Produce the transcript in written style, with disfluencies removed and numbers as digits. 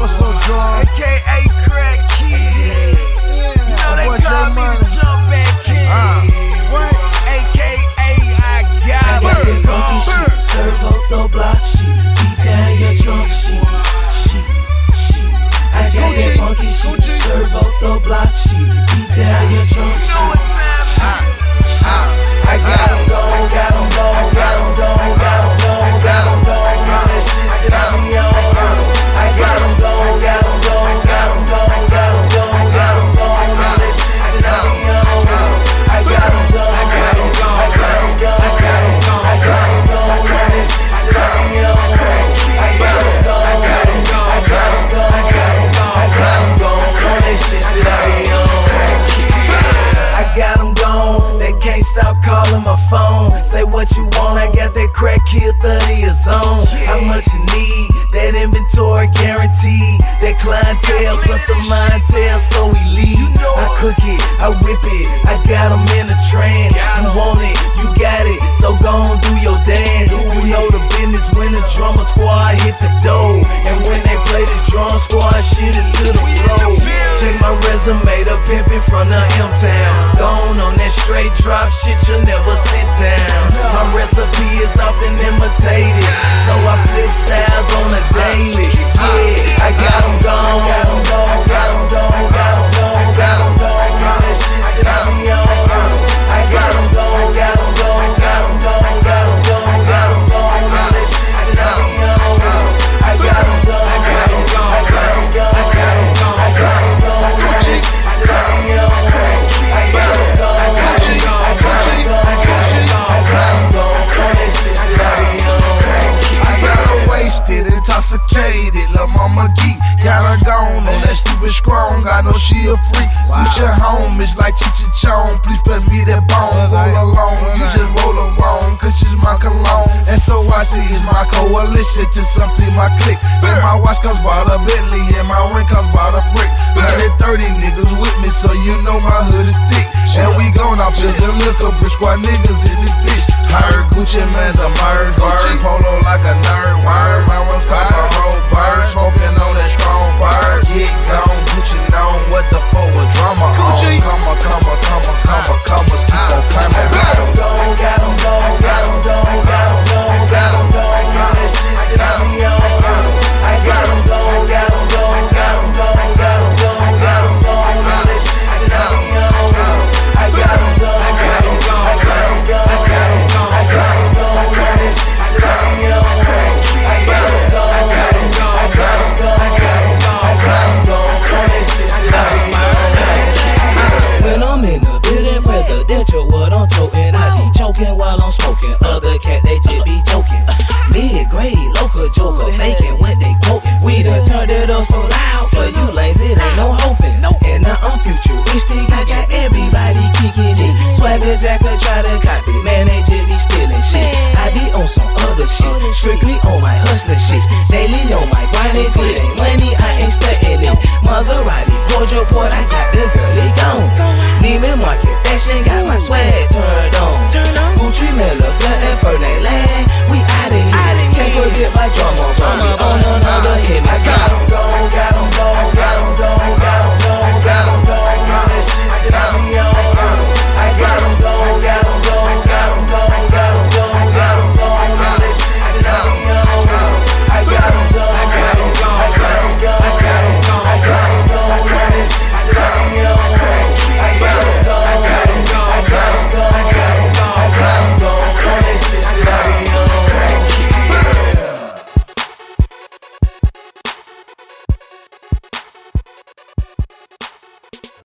what's so drunk? AKA Crack Kid. You know they call me the Jump Back Kid. What? AKA I got that funky shit, serve up the block shit, beat down your trunk shit. I got that funky shit, serve up the block shit, beat down your trunk shit. I got 'em gone, got 'em gone, got 'em gone, got 'em gone, got 'em gone, all that shit that I be on. I got 'em gone, got 'em gone, got 'em gone, got 'em gone, got 'em gone, all that shit that I be on. I got 'em gone, got 'em gone, I got 'em gone, I got 'em gone, I got 'em gone, all that shit that I be on. I got 'em gone, I got 'em gone, I got 'em gone, I got 'em gone, I got 'em gone, all that shit that I be on. I got 'em gone, they can't stop calling my phone. Say what you want, I got that Crack Kid 30 a zone. How much you need? That inventory guaranteed. That clientele plus the mindtail, so we leave. I cook it, I whip it, I got 'em in a trance. You want it, you got it, so go on do your dance. You know the business when the drummer squad hit the door. And when they play this drum squad, shit is to the floor. Check my resume, the pimpin' from the M-Town. Gone on that straight drop shit, you'll never sit down. My recipe is often imitated, so I flip styles on a daily. Yeah, I got 'em gone, got 'em gone, got 'em gone, got 'em gone, got 'em gone, all that shit that I be on. I got 'em gone, got 'em gone, got 'em gone, got 'em gone, got 'em gone, all that shit that I be on. I got 'em gone, I got 'em gone, I got 'em gone, I got 'em gone, I got 'em gone, all that shit that I be on. I got 'em gone, I got 'em gone, I got 'em gone, I got 'em gone, I got 'em gone, all that shit that I be on. I got her wasted, intoxicated, lil' mama geek. Got her gone on that stupid strong, I know she a freak. Future home, it's like Cheech and Chong. Please put me that bone, roll along. You just roll along, cause she's my cologne. And so I see is my coalition to something my clique. And my watch comes by the Bentley, and my ring comes by the brick. 130 niggas with me, so you know my hood is thick. And we gone off just a liquor, brick squad niggas in this bitch. Heard Gucci man's a bird, polo like a nerd, word. My rims cost a whole bird, smoking on that strong bird. Get gone, Gucci known, what the fuck was drama on? Commas, keep on coming. Got 'em gone, got 'em gone, got 'em gone, got 'em gone, got 'em gone, all that shit that I be on. I got 'em gone, got 'em gone, got 'em gone, got 'em gone, got 'em gone, all that shit that I be on. I got 'em gone, I got 'em gone, I got 'em gone, I got 'em gone, I got 'em gone, all that shit that I be on. I got 'em gone, I got 'em gone, I got 'em gone, I got 'em gone, I got 'em gone, all that shit that I be on. When I'm in the building presidential, what I'm toting, I be choking while I'm smoking. Other cat, they just be joking. Mid-grade, local joker, making what they quoting. We done turned it up so loud, for you lanes, it ain't no hoping. And now I'm futuristic, I got everybody kicking it. Swagger Jacker try to copy, man, they just be stealing shit.